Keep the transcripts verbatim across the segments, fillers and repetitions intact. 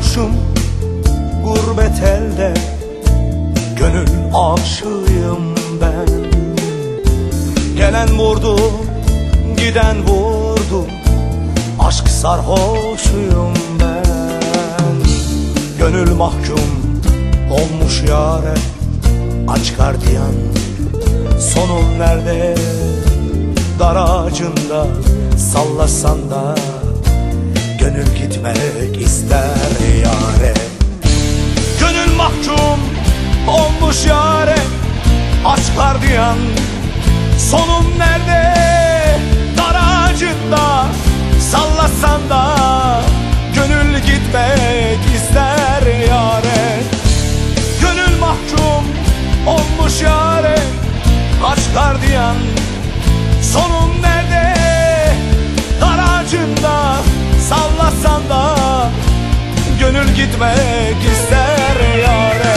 Kaybolmuşum gurbet elde, gönül aşığıyım ben. Gelen vurdu, giden vurdu, aşk sarhoşuyum ben. Gönül mahkum olmuş yâre, aç gardiyan, sonum nerede? Dar ağacında sallasan da gönül gitmek ister yâre. Gönül mahkum olmuş yâre, aç gardiyan, sonum nerede? Dar ağacında sallasan da gönül gitmek ister yâre. Gönül mahkum olmuş yâre, aç gardiyan, sonum nerede? Dar ağacında sallasan da gönül gitmek ister yâre.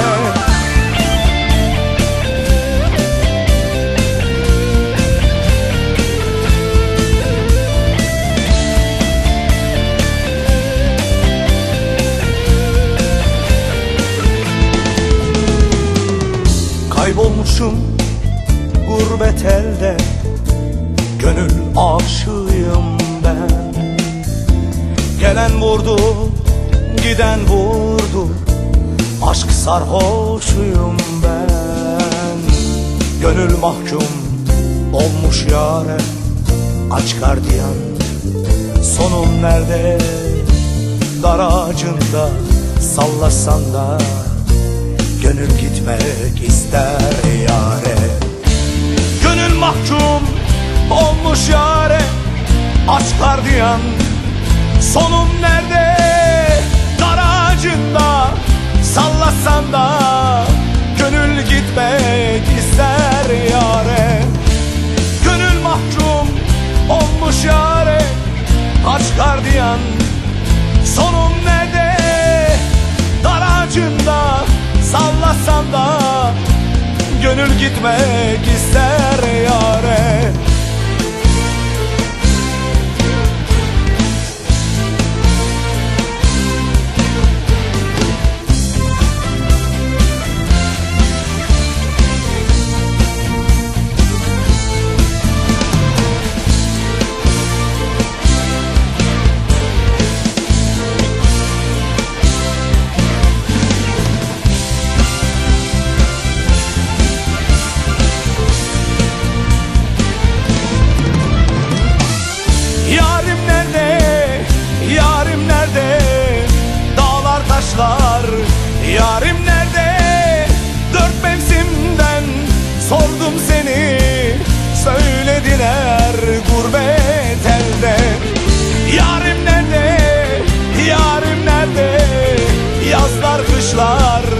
Kaybolmuşum gurbet elde, gönül aşığıyım ben. Gelen vurdu, giden vurdu, aşk sarhoşuyum ben. Gönül mahkum olmuş yâre, aç gardiyan, sonum nerede? Dar ağacında sallasan da gönül gitmek ister yâre. Gönül mahkum olmuş yâre, aç gardiyan, sonum nerede? Dar ağacında sallasan da gönül gitmek ister yâre. Gönül mahkum olmuş yâre, aç gardiyan, sonum nerede? Dar ağacında sallasan da gönül gitmek ister yâre. Yarim nerede, yarim nerede? Dağlar taşlar, yarim nerede? Dört mevsimden sordum seni, söylediler gurbet elde. Yarim nerede, yarim nerede? Yazlar kışlar,